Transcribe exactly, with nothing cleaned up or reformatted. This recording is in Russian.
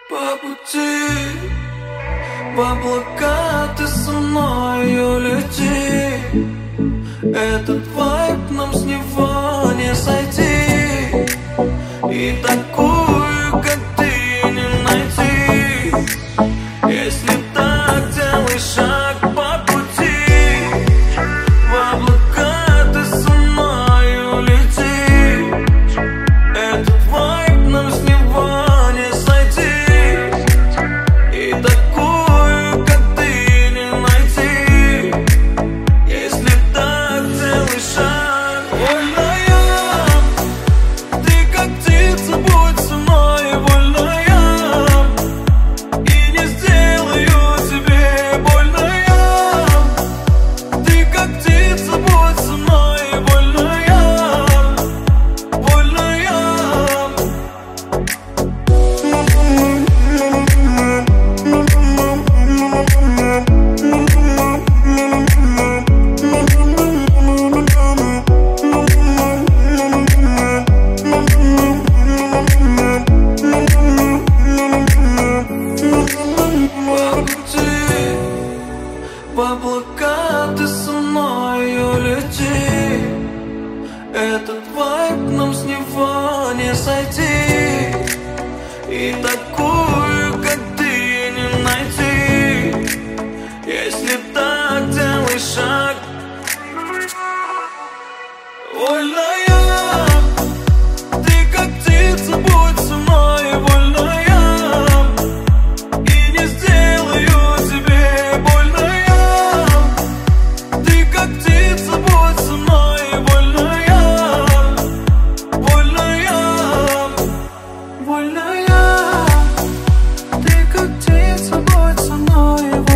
По пути в облака ты со мною лети. Этот вайб нам с него не сойти. И такую, как ты, не найти. Если так, делай шаг по пути. В облака ты со мною лети. Этот вайб нам с него не сойти. И такую, как ты, не найти. Если так, делай шаг. Вольная, ты как птица, будь со мной. Вольная, и не сделаю тебе больно я. Ты как птица, будь со мной. Вольная, вольная. По пути в облака ты со мною лети. Этот вайб нам с него не сойти. И такую, как ты, не найти. Если так, делай шаг. Вольная, ты как птица, будь со мной. Вольная, и не сделаю тебе больно я. Ты как птица, будь со мной. Вольная, вольная, вольная. Ты как птица, будь со мной.